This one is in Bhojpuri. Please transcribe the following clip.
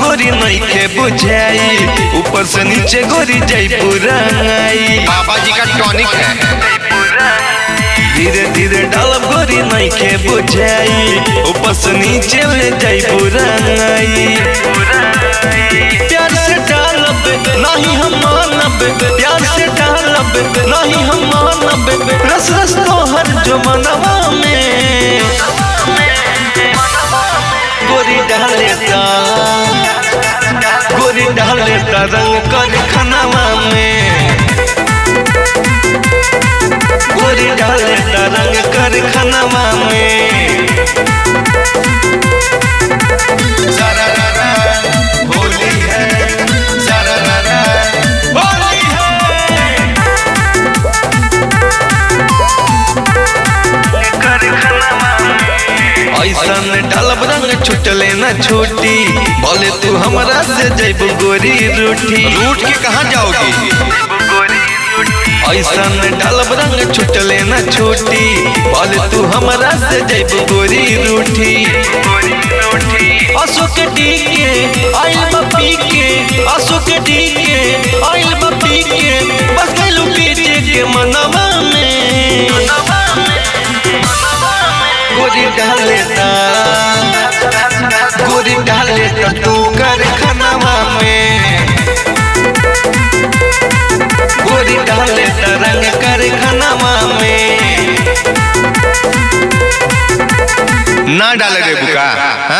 गोरी नइखे बुझाई, ऊपर से नीचे गोरी जाई पुराई। बाबा जी का टॉनिक है। धीरे धीरे डालब गोरी नइखे बुझाई, ऊपर से नीचे ले जाई पुराई। प्यार से डालब नहीं हम मानब, प्यार से डालब नहीं हम मानब, रस रस तोहर जो मनवा में गोरी डालेता, गोरी डालेता रंग कर खनवा में, गोरी डालेता रंग कर खनवा में। सारा रारा होली है, सारा रारा होली है। ऐसन डालब रंग छुटले न छूटी, बोले तू हमरा से जैब गोरी रूठी। रूठ के कहाँ जाओगी? ऐसन डालब रंग छुटले न छूटी, बोले तू हमरा से जैब गोरी रूठी। अशोक डीके आइल बपी के, अशोक डीके आइल बपी के, बस गइलू पीछे के मनवा में गोरी डालेता, गोरी डालेता तू कर खनवा में, गोरी डालेता रंग कर खनवा में। ना डाले रे बुका।